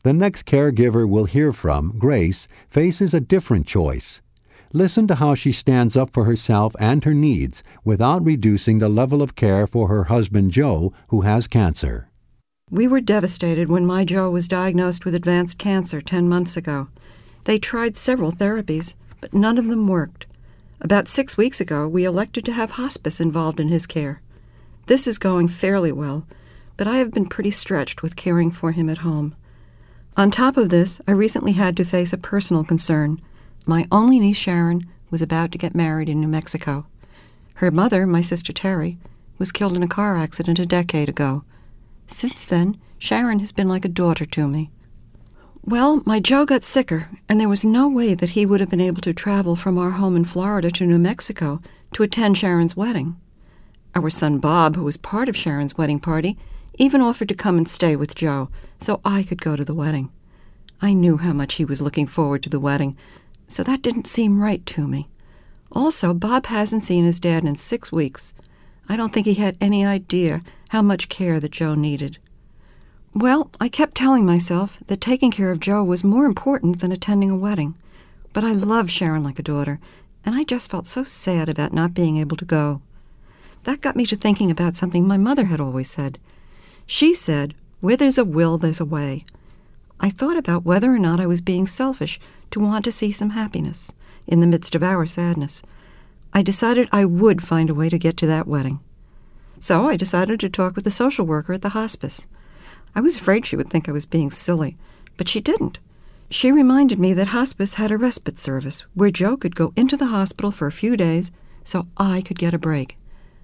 The next caregiver we'll hear from, Grace, faces a different choice. Listen to how she stands up for herself and her needs without reducing the level of care for her husband Joe, who has cancer. We were devastated when my Joe was diagnosed with advanced cancer 10 months ago. They tried several therapies, but none of them worked. About 6 weeks ago, we elected to have hospice involved in his care. This is going fairly well, but I have been pretty stretched with caring for him at home. On top of this, I recently had to face a personal concern. My only niece, Sharon, was about to get married in New Mexico. Her mother, my sister Terry, was killed in a car accident a decade ago. Since then, Sharon has been like a daughter to me. Well, my Joe got sicker, and there was no way that he would have been able to travel from our home in Florida to New Mexico to attend Sharon's wedding. Our son Bob, who was part of Sharon's wedding party, even offered to come and stay with Joe so I could go to the wedding. I knew how much he was looking forward to the wedding, so that didn't seem right to me. Also, Bob hasn't seen his dad in 6 weeks. I don't think he had any idea how much care that Joe needed. Well, I kept telling myself that taking care of Joe was more important than attending a wedding. But I love Sharon like a daughter, and I just felt so sad about not being able to go. That got me to thinking about something my mother had always said. She said, "Where there's a will, there's a way." I thought about whether or not I was being selfish to want to see some happiness in the midst of our sadness. I decided I would find a way to get to that wedding. So I decided to talk with the social worker at the hospice. I was afraid she would think I was being silly, but she didn't. She reminded me that hospice had a respite service where Joe could go into the hospital for a few days so I could get a break.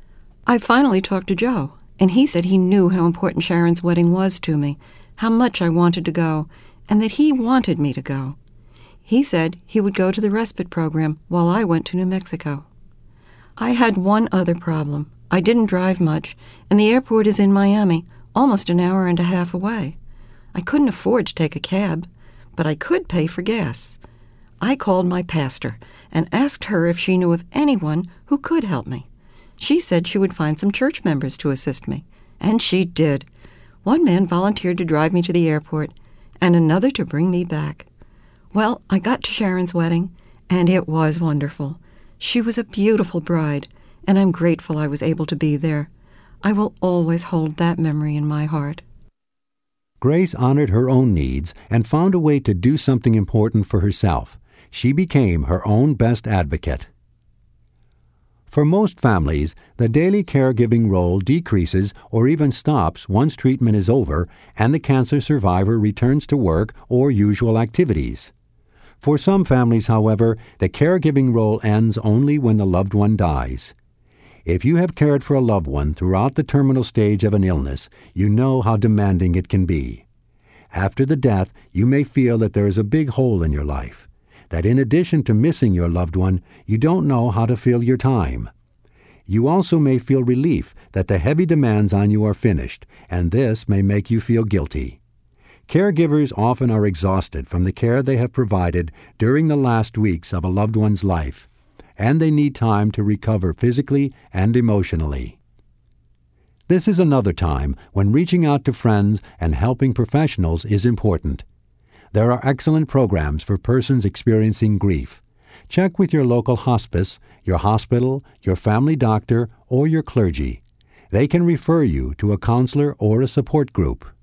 I finally talked to Joe, and he said he knew how important Sharon's wedding was to me, how much I wanted to go, and that he wanted me to go. He said he would go to the respite program while I went to New Mexico. I had one other problem. I didn't drive much, and the airport is in Miami, almost an hour and a half away. I couldn't afford to take a cab, but I could pay for gas. I called my pastor and asked her if she knew of anyone who could help me. She said she would find some church members to assist me, and she did. One man volunteered to drive me to the airport, and another to bring me back. Well, I got to Sharon's wedding, and it was wonderful. She was a beautiful bride, and I'm grateful I was able to be there. I will always hold that memory in my heart. Grace honored her own needs and found a way to do something important for herself. She became her own best advocate. For most families, the daily caregiving role decreases or even stops once treatment is over and the cancer survivor returns to work or usual activities. For some families, however, the caregiving role ends only when the loved one dies. If you have cared for a loved one throughout the terminal stage of an illness, you know how demanding it can be. After the death, you may feel that there is a big hole in your life, that in addition to missing your loved one, you don't know how to fill your time. You also may feel relief that the heavy demands on you are finished, and this may make you feel guilty. Caregivers often are exhausted from the care they have provided during the last weeks of a loved one's life, and they need time to recover physically and emotionally. This is another time when reaching out to friends and helping professionals is important. There are excellent programs for persons experiencing grief. Check with your local hospice, your hospital, your family doctor, or your clergy. They can refer you to a counselor or a support group.